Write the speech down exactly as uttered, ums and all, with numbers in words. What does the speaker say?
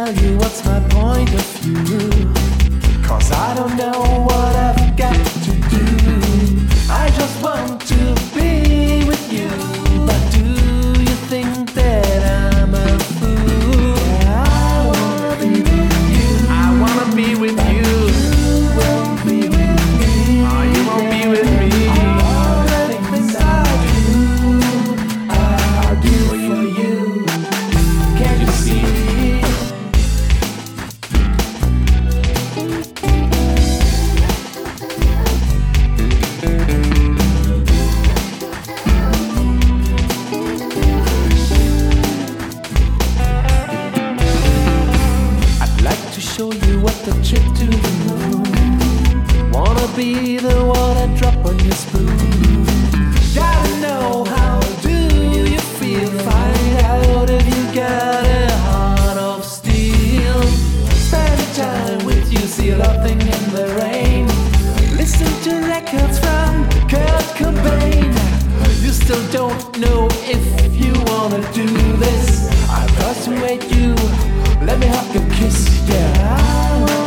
tell you what's my point of view, 'cause I don't know what I've got to do. I just want to be with you, but do you think that I'm a fool? I wanna be with you. I wanna be with you. You won't be with me. Oh, you won't be with me. All the things I do, I do for you. Can't you see? Show you what the trip to the moon. Wanna be the water drop on your spoon. Gotta know how do you feel. Find out if you got a heart of steel. Spend time with you, see laughing in the rain. Listen to records from Kurt Cobain. You still don't know if you wanna do this. I persuade you. Let me have your kiss, yeah.